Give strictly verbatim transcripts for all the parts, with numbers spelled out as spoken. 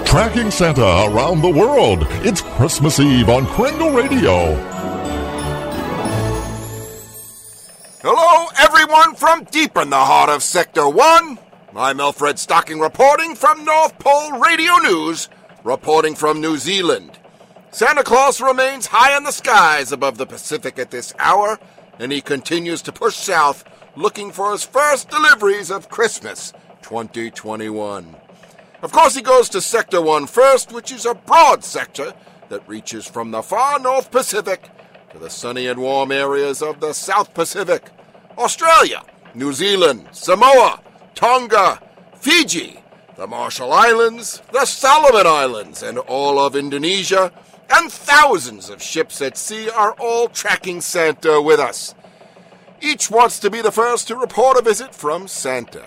Tracking Santa around the world. It's Christmas Eve on Kringle Radio. Hello, everyone from deep in the heart of Sector one. I'm Alfred Stocking reporting from North Pole Radio News, reporting from New Zealand. Santa Claus remains high in the skies above the Pacific at this hour, and he continues to push south, looking for his first deliveries of Christmas twenty twenty-one. Of course, he goes to Sector one first, which is a broad sector that reaches from the far North Pacific to the sunny and warm areas of the South Pacific, Australia, New Zealand, Samoa, Tonga, Fiji, the Marshall Islands, the Solomon Islands, and all of Indonesia, and thousands of ships at sea are all tracking Santa with us. Each wants to be the first to report a visit from Santa.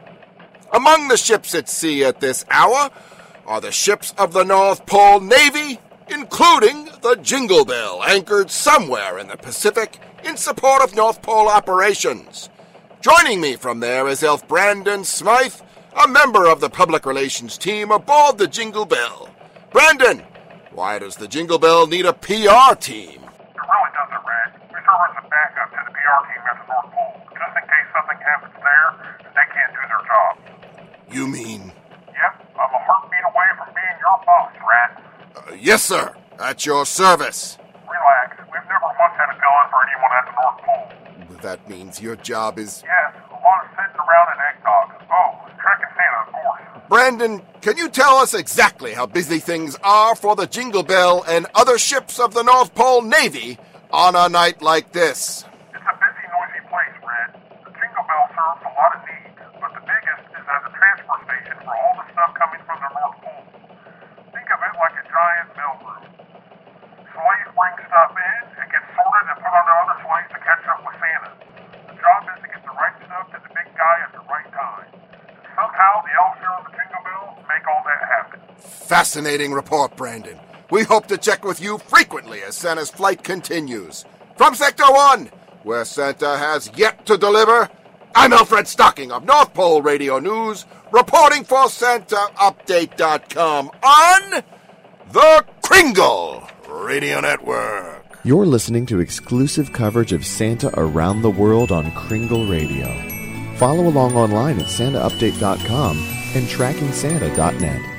Among the ships at sea at this hour are the ships of the North Pole Navy, including the Jingle Bell, anchored somewhere in the Pacific in support of North Pole operations. Joining me from there is Elf Brandon Smythe, a member of the public relations team aboard the Jingle Bell. Brandon, why does the Jingle Bell need a P R team? It really doesn't, Red. We serve as a backup to the P R team at the North Pole, just in case something happens there and they can't do their job. You mean? Yep, I'm a heartbeat away from being your boss, Rat. Uh, yes, sir. At your service. Relax. We've never once had a fill-in for anyone at the North Pole. That means your job is... Yes, a lot of sitting around and eggnog. Oh, tracking Santa, of course. Brandon, can you tell us exactly how busy things are for the Jingle Bell and other ships of the North Pole Navy on a night like this? It's a busy, noisy place, Red. The Jingle Bell serves a lot of needs, but the biggest is as a transfer station for all the stuff coming from the North Pole. Think of it like a giant mailroom. Sleighs bring stuff in, it gets sorted and put onto other sleighs to catch up with Santa. The job is to get the right stuff to the big guy at the right time. And somehow the elves here on the Jingle Bell make all that happen. Fascinating report, Brandon. We hope to check with you frequently as Santa's flight continues. From Sector one, where Santa has yet to deliver, I'm Alfred Stocking of North Pole Radio News, reporting for Santa Update dot com on the Kringle Radio Network. You're listening to exclusive coverage of Santa around the world on Kringle Radio. Follow along online at Santa Update dot com and Tracking Santa dot net.